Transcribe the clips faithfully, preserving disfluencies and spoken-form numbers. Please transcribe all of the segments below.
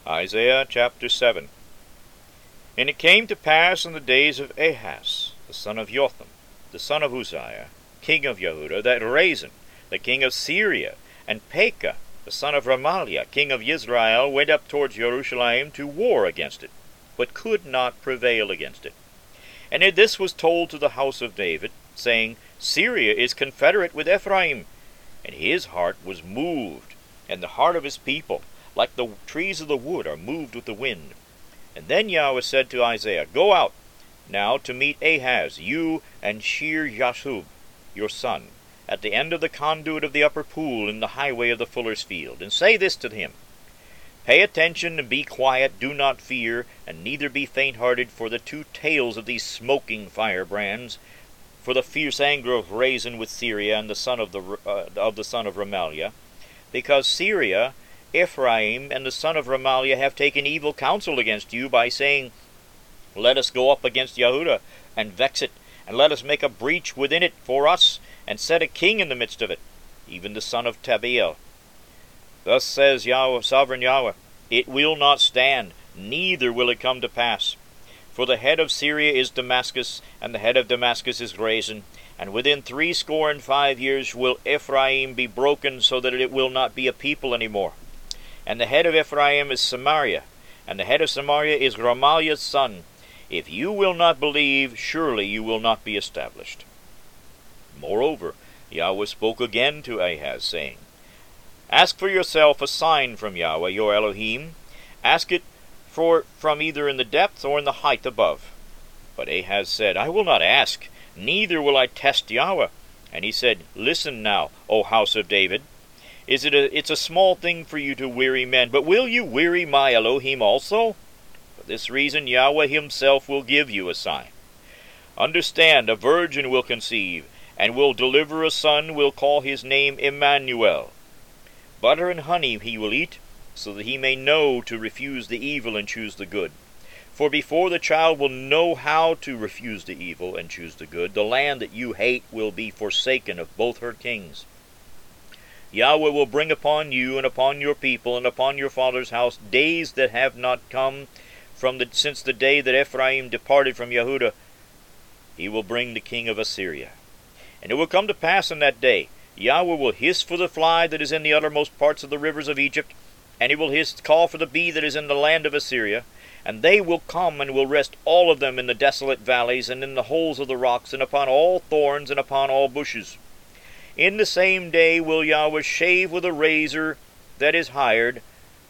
Isaiah chapter seven. And it came to pass in the days of Ahaz, the son of Jotham, the son of Uzziah, king of Jehudah, that Rezin, the king of Syria, and Pekah, the son of Remaliah, king of Israel, went up towards Jerusalem to war against it, but could not prevail against it. And this was told to the house of David, saying, Syria is confederate with Ephraim. And his heart was moved, and the heart of his people, like the trees of the wood, are moved with the wind. And then Yahweh said to Isaiah, Go out now to meet Ahaz, you and Shear-Jashub, your son, at the end of the conduit of the upper pool in the highway of the fuller's field, and say this to him, Pay attention and be quiet, do not fear, and neither be faint-hearted for the two tails of these smoking firebrands, for the fierce anger of Rezin with Syria and the son of the uh, of the son of Remaliah, because Syria, Ephraim, and the son of Remaliah have taken evil counsel against you by saying, Let us go up against Jehudah and vex it, and let us make a breach within it for us, and set a king in the midst of it, even the son of Tabeel. Thus says Yahweh, sovereign Yahweh, It will not stand, neither will it come to pass. For the head of Syria is Damascus, and the head of Damascus is Rezin, and within threescore and five years will Ephraim be broken, so that it will not be a people any more. And the head of Ephraim is Samaria, and the head of Samaria is Remaliah's son. If you will not believe, surely you will not be established. Moreover, Yahweh spoke again to Ahaz, saying, Ask for yourself a sign from Yahweh your Elohim. Ask it for from either in the depth or in the height above. But Ahaz said, I will not ask, neither will I test Yahweh. And he said, Listen now, O house of David. Is it a, it's a small thing for you to weary men, but will you weary my Elohim also? For this reason Yahweh himself will give you a sign. Understand, a virgin will conceive, and will deliver a son, will call his name Emmanuel. Butter and honey he will eat, so that he may know to refuse the evil and choose the good. For before the child will know how to refuse the evil and choose the good, the land that you hate will be forsaken of both her kings. Yahweh will bring upon you and upon your people and upon your father's house days that have not come from the, since the day that Ephraim departed from Jehudah. He will bring the king of Assyria. And it will come to pass in that day, Yahweh will hiss for the fly that is in the uttermost parts of the rivers of Egypt, and he will hiss call for the bee that is in the land of Assyria, and they will come and will rest all of them in the desolate valleys, and in the holes of the rocks, and upon all thorns, and upon all bushes. In the same day will Yahweh shave with a razor that is hired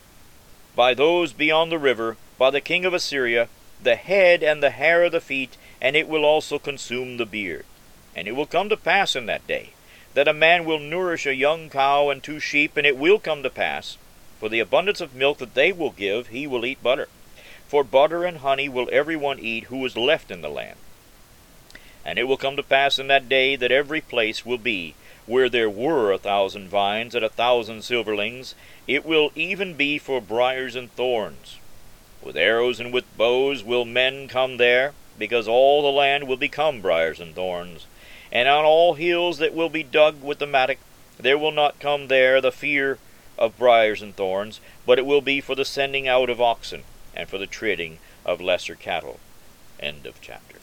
by those beyond the river, by the king of Assyria, the head and the hair of the feet, and it will also consume the beard. And it will come to pass in that day, that a man will nourish a young cow and two sheep, and it will come to pass, for the abundance of milk that they will give, he will eat butter. For butter and honey will every one eat who is left in the land. And it will come to pass in that day that every place will be, where there were a thousand vines and a thousand silverlings, it will even be for briars and thorns. With arrows and with bows will men come there, because all the land will become briars and thorns. And on all hills that will be dug with the mattock, there will not come there the fear of briars and thorns, but it will be for the sending out of oxen, and for the treading of lesser cattle. End of chapter.